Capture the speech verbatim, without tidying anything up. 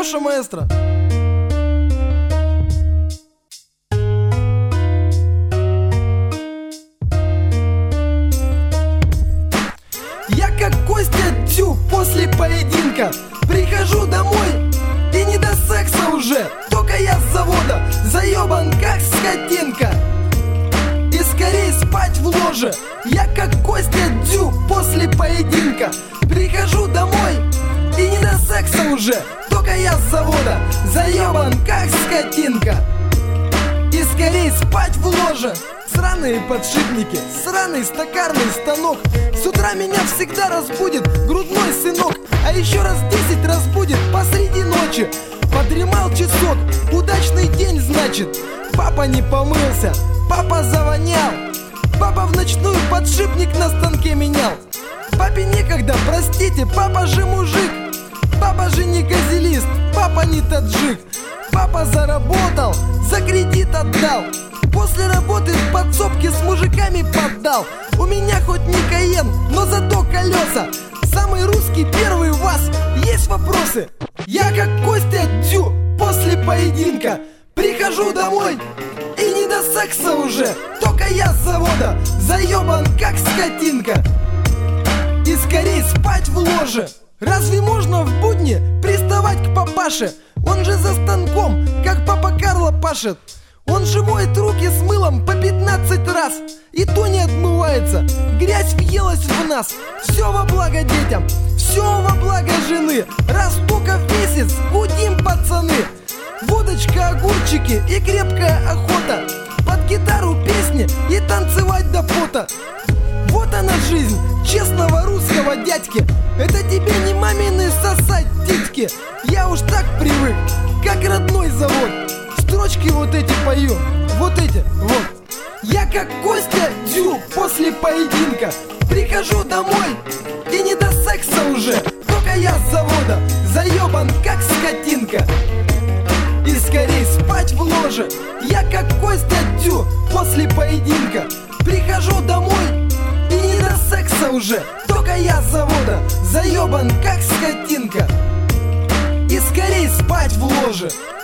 Леша, маэстро. Я как Костя Дзю после поединка. Прихожу домой и не до секса уже. Только я с завода заебан как скотинка. И скорей спать в ложе. Я как Костя Дзю после поединка. Прихожу домой и не до секса уже. Только я с завода заебан как скотинка. И скорей спать в ложе. Сраные подшипники, сраный стакарный станок. С утра меня всегда разбудит грудной сынок. А еще раз десять разбудит посреди ночи. Подремал часок, удачный день значит. Папа не помылся, папа завонял. Папа в ночную подшипник на станке менял. Папе некогда, простите, папа же мужик. Папа же не газелист, папа не таджик. Папа заработал, за кредит отдал. После работы в подсобке с мужиками поддал. У меня хоть не Каен, но зато колеса. Самый русский первый ВАЗ. Есть вопросы? Я как Костя Дзю после поединка. Прихожу домой и не до секса уже. Только я с завода заебан как скотинка. И скорей спать в ложе. Разве можно в будни приставать к папаше? Он же за станком, как папа Карло пашет. Он же моет руки с мылом по пятнадцать раз. И то не отмывается, грязь въелась в нас. Все во благо детям, все во благо жены. Раз только в месяц гудим, пацаны. Водочка, огурчики и крепкая охота. Под гитару песни и танцевать до пота. Вот она жизнь честного русского дядьки. Это тебе не мамины сосать титьки. Я уж так привык, как родной завод. Строчки вот эти пою, вот эти, вот. Я как Костя Дзю после поединка. Прихожу домой и не до секса уже. Только я с завода заебан как скотинка. И скорей спать в ложе. Я как Костя Дзю после поединка. Прихожу домой и не до секса уже. Только я с завода заебан как скотинка. И скорей спать в ложе.